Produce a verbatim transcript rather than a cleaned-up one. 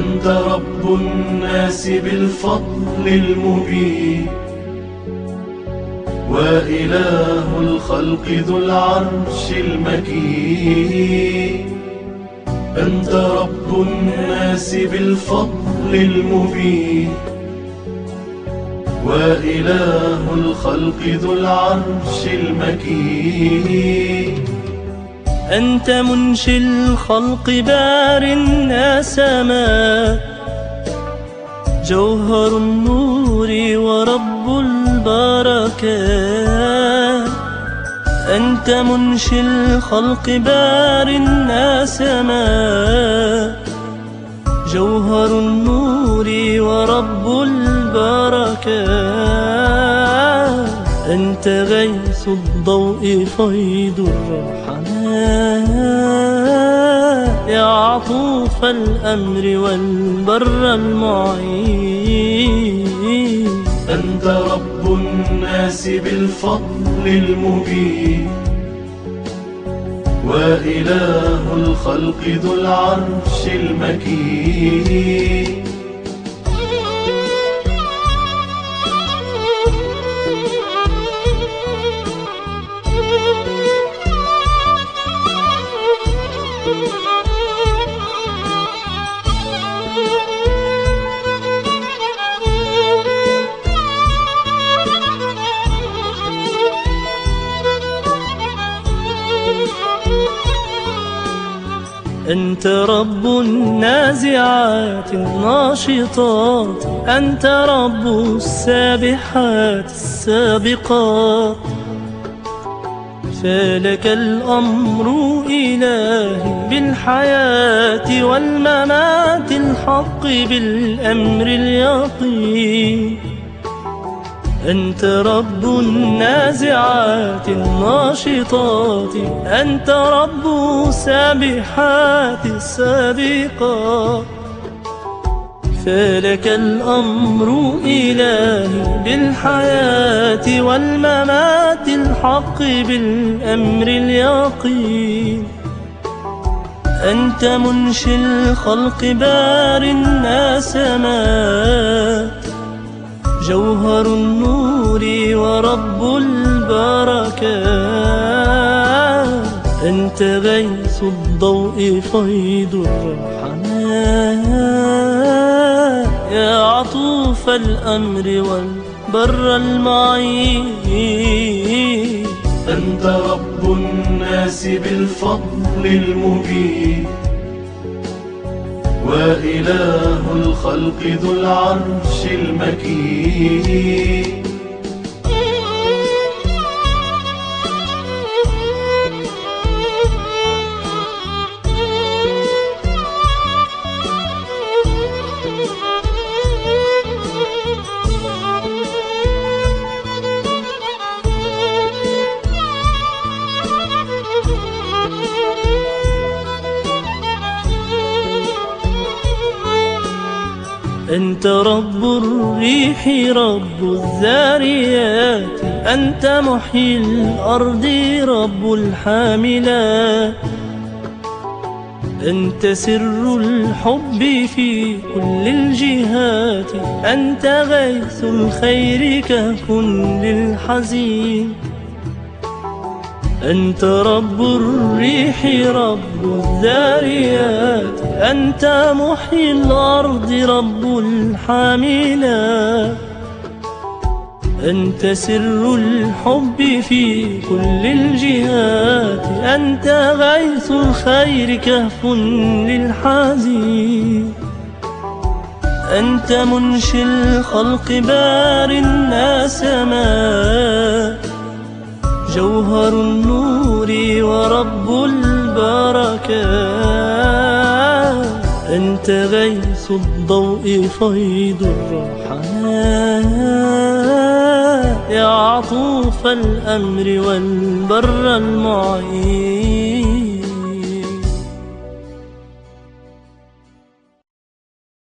أنت رب الناس بالفضل المبين، وإله الخلق ذو العرش المكين. أنت رب الناس بالفضل المبين، وإله الخلق ذو العرش المكين. أنت منشي الخلق بار النسماء، جوهر النور ورب البركات. أنت منشي الخلق بار النسماء، جوهر النور ورب البركات. أنت غيث الضوء فيض الرحمن، يا عطوف الأمر والبر المعين. أنت رب الناس بالفضل المبين، وإله الخلق ذو العرش المكين. أنت رب النازعات الناشطات، أنت رب السابحات السابقات. فلك الأمر إلهي بالحياة والممات، الحق بالأمر اليقين. أنت رب النازعات الناشطات، أنت رب السابحات السابقات. فلك الأمر إلهي بالحياة والممات، الحق بالأمر اليقين. أنت منشي الخلق بار النسمات، جوهر النور ورب البركات. أنت غيث الضوء فيض الرحمن، يا عطوف الأمر والبر المعين. أنت رب الناس بالفضل المبين، وإله الخلق ذو العرش المكين. أنت رب الريح رب الذاريات، أنت محيي الأرض رب الحاملات. أنت سر الحب في كل الجهات، أنت غيث الخير كهف للحزين. أنت رب الريح رب الذاريات، أنت محيي الأرض رب الحاملات. أنت سر الحب في كل الجهات، أنت غيث الخير كهف للحزين. أنت منشي الخلق بار النسمات، جوهر النور ورب البركات. أنت غيث الضوء فيض الرحمن، يا عطوف الأمر والبر المعين.